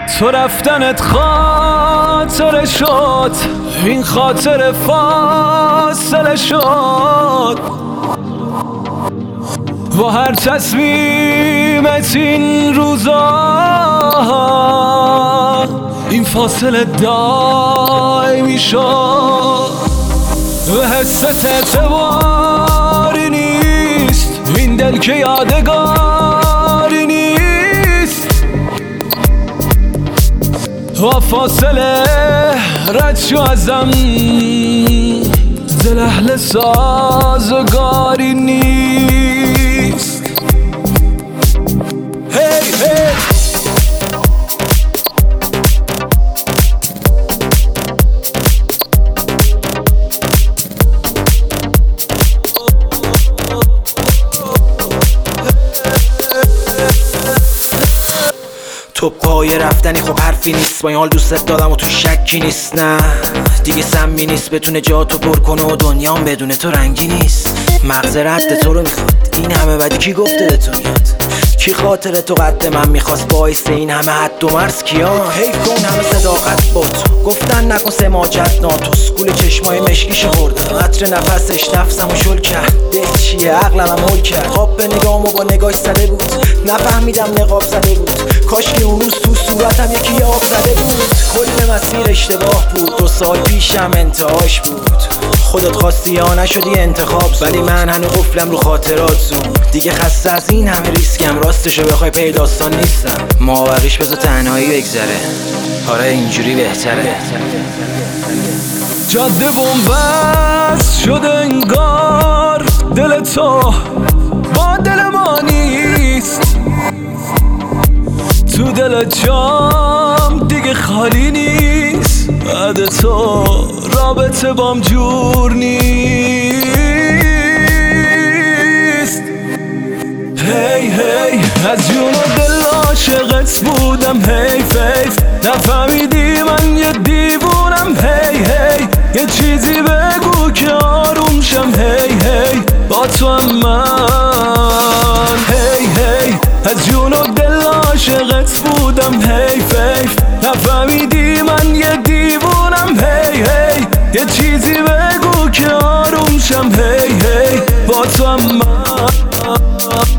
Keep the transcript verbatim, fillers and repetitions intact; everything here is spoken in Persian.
تو رفتنت خاطره شد، این خاطر فاصله شد. با هر تصمیمت این روزا این فاصله دائمی شد. به حست اعتباری نیست این دل که یادگاری نیست. و فاصله رد شو ازم، دل اهل سازگاری نیست. هی هی تو پای رفتنی خب حرفی نیست، با این حال دوست دادم و تو شکی نیست. نه دیگه سمی نیست بتونه جا تو پر کنه و دنیام بدون تو رنگی نیست. مغز رد تو رو میخواد، این همه بدی کی گفته به تو میاد؟ کی خاطر تو قد من میخواست باعث این همه حد و مرز کیا؟ حیف کن همه صداقت با تو گفتن نکن سماجت ناتوس. گول چشمای مشکیش خوردم، عطر نفسش نفسمو شل کرد. ده چیه عقلم هم هل کرد، خواب به نگامو با نگاش زده بود. نفهمیدم نقاب زده بود، کاش که اون روز تو صورتم یکی آب زده بود. کل مسیر اشتباه بود، دو سال پیشم انتهاش بود. خودت خواستی یا نشدی انتخاب، ولی من هنو قفلم رو خاطرات زون. دیگه خسته از این همه ریسکم، راستشو بخوای پی داستان نیستم. مابقیش بذار تنهایی بگذره، آره اینجوری بهتره. جاده بومبست شده انگار، دل تو با دل ما نیست. تو دل جام دیگه خالی نیست، بعد تو رابطه بام جور نیست. هی هی از جون و دل عاشقت بودم، حیف حیف نفهمیدی من یه دیوونم. هی هی یه چیزی بگو که آروم شم. هی هی با تو هم من. هی هی از جون و دل عاشقت بودم، حیف حیف نفهمیدی من یه دیوونم. هی هی یه چیزی بگو که آروم شم. هی هی با تو هم من.